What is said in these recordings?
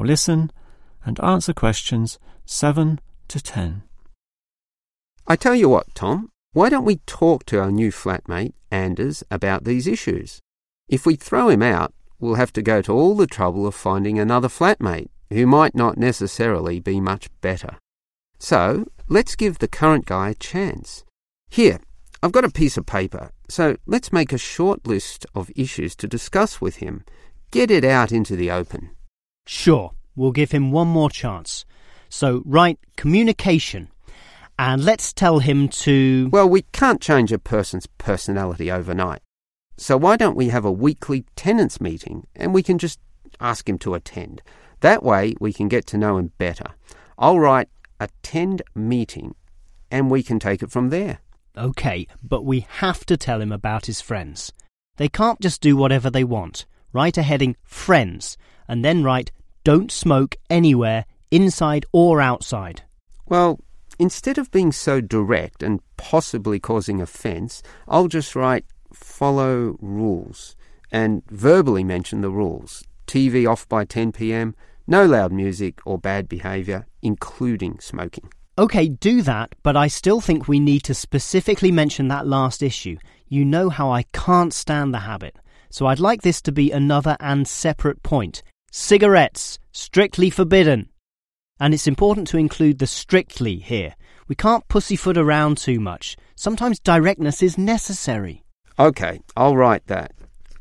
Now listen and answer questions 7 to 10. I tell you what, Tom, why don't we talk to our new flatmate, Anders, about these issues? If we throw him out, we'll have to go to all the trouble of finding another flatmate who might not necessarily be much better. So, let's give the current guy a chance. Here, I've got a piece of paper, so let's make a short list of issues to discuss with him. Get it out into the open. Sure, we'll give him one more chance. So, write communication, and let's tell him to... Well, we can't change a person's personality overnight. So why don't we have a weekly tenants meeting and we can just ask him to attend. That way we can get to know him better. I'll write attend meeting and we can take it from there. OK, but we have to tell him about his friends. They can't just do whatever they want. Write a heading friends and then write don't smoke anywhere, inside or outside. Well, instead of being so direct and possibly causing offence, I'll just write follow rules and verbally mention the rules. TV off by 10 p.m, no loud music or bad behaviour, including smoking. OK, do that, but I still think we need to specifically mention that last issue. You know how I can't stand the habit. So I'd like this to be another and separate point. Cigarettes, strictly forbidden. And it's important to include the strictly here. We can't pussyfoot around too much. Sometimes directness is necessary. OK, I'll write that.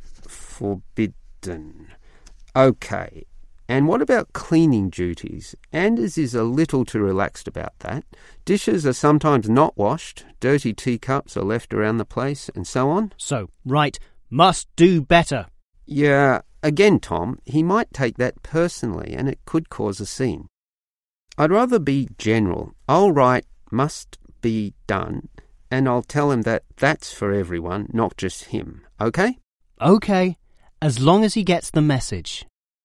Forbidden. OK, and what about cleaning duties? Anders is a little too relaxed about that. Dishes are sometimes not washed, dirty teacups are left around the place, and so on. So, write, must do better. Yeah, again, Tom, he might take that personally and it could cause a scene. I'd rather be general. I'll write must be done and I'll tell him that that's for everyone, not just him. OK? OK, as long as he gets the message.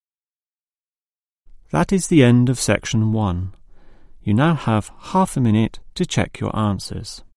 That is the end of section 1. You now have half a minute to check your answers.